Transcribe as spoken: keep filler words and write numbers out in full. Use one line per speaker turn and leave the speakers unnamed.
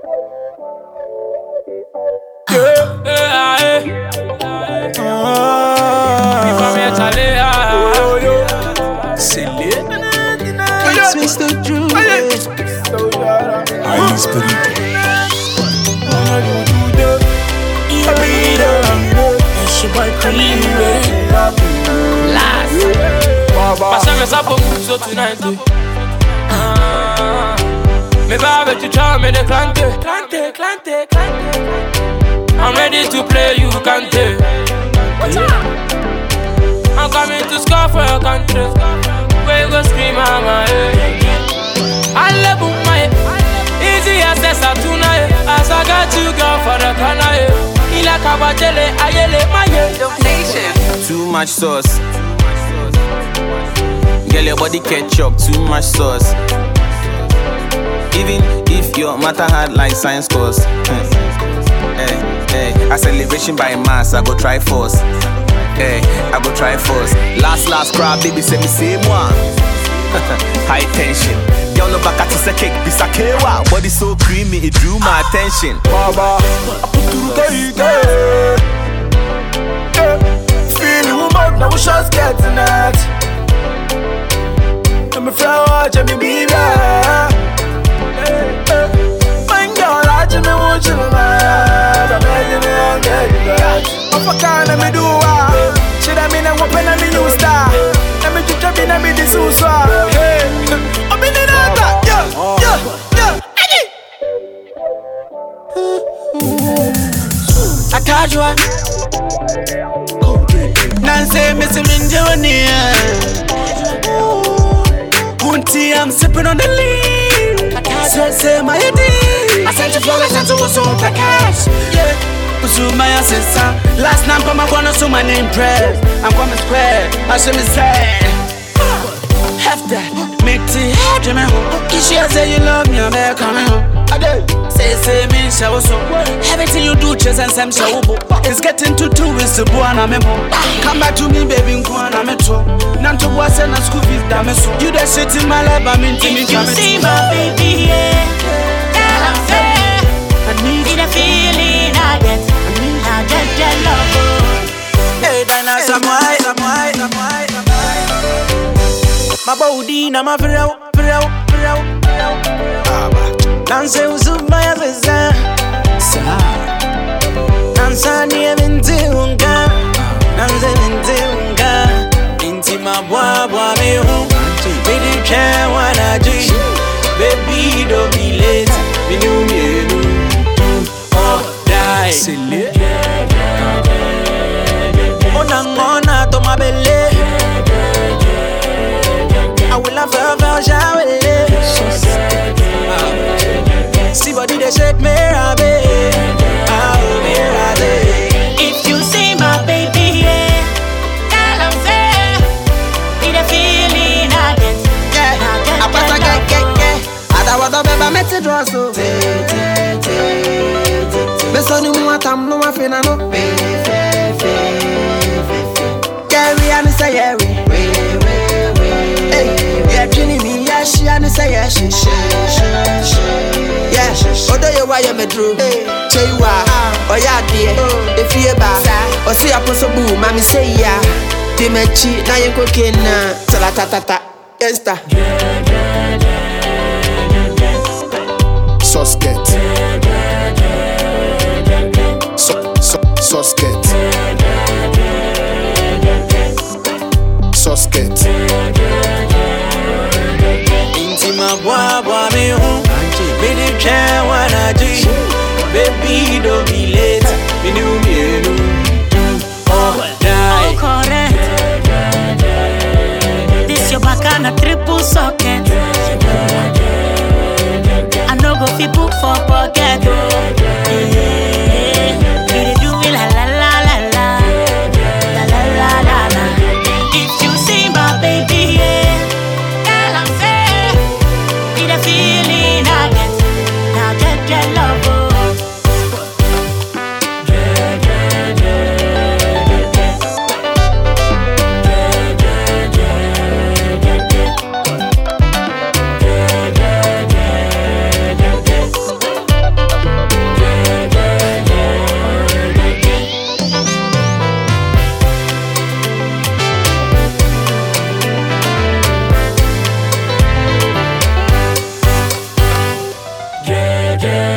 It's Mister Drew.
Ahí Espirito.
It's your boy Cream.
Last. Passame ça pour nous so tonight. Me va avec tu charme et de clanter, clanter, clanter, clanter. I'm ready to play you cante. I'm coming to score for your country. Where you go scream mama. I love my easy access tonight. As I got you girl for the corner. Il a cabajele ayele maye.
Too much sauce. Girl, your body ketchup, too much sauce. Even if your matter hard like science course. Hey, hey, a celebration by mass, I go try force. Hey, I go try force. Last, last crowd, baby, say me same one. High tension. Y'all know back at the cake, be sakewa. Body so creamy, it drew my attention.
Baba, I put to the gate. Feeling woman, now we shots getting it. I'm a flower, Jimmy Bieber. My girl, I just want you, man. I'm ready to get it. I'm for kind of me do what? Should I mean I'm open and me new star? Let me just jump in and be the super. Hey, I'm in the data. Yeah, yeah, yeah.
I casual. Nancy, Missy Minjonia. Kunti, I'm sipping on the lean. Say, say, my idea. I sent you flowers and to us all the cash. Yeah. Uzuma ya sister. Last night, I'm gonna so my name press. I'm coming square. I should me say. Have that. Make tea. Jimmy home. You say you love me, I'm back coming home. Say, say, me, show so. Everything you do, just and some show. It's getting to two with the boy and I'm a come back to me, baby, go on, I'm a toe. Nanto was and school fees, damn it. You that shit in my life, I'm in Timmy.
You see my baby, yeah. Girl, I'm fair. I need the feeling I get. I get your love.
Hey, Dana, some white, some white, some white, some white. My body, na my friend, friend, friend, friend. Nancy Uzuma ya sister. Nancy niye binti unga. Nancy binti unga. Binti mabwabwa mihu. Bidi kya wanaji. Baby don't be late. Binu mienu. Do or die. Mona mona to my belly. I will have a shower. See body they shake me, rabe. Oh, me rabe.
If you see my baby, yeah, girl, I'm fair. Need a feeling I get.
Yeah, I pass a get get get. I don't want to be a message also. Me so ni mo atam no ma fe na no. Yeah, we are say yeah we. Hey, yeah, kini mi yeah she and say yeah she she she. Yeah, odo ye wa ye me drew. Say you are, oh yeah dear. If you ba, or see a possible, mommy say yeah. Di me chi na ye cooking na. Tala ta ta ta. Yes ta.
Sosket. So so sosket. Sosket.
Intima boy boy me home. Baby can't wanna do. Baby don't be late. Me do me do. Oh die.
Oh correct. This your back and a triple socket. I no go fi book for pocket. Yeah. Me do it la la la la la. La la la la la. If you see my baby, yeah, girl, I'm fair. Need a feeling I get. Now get your love.
yeah.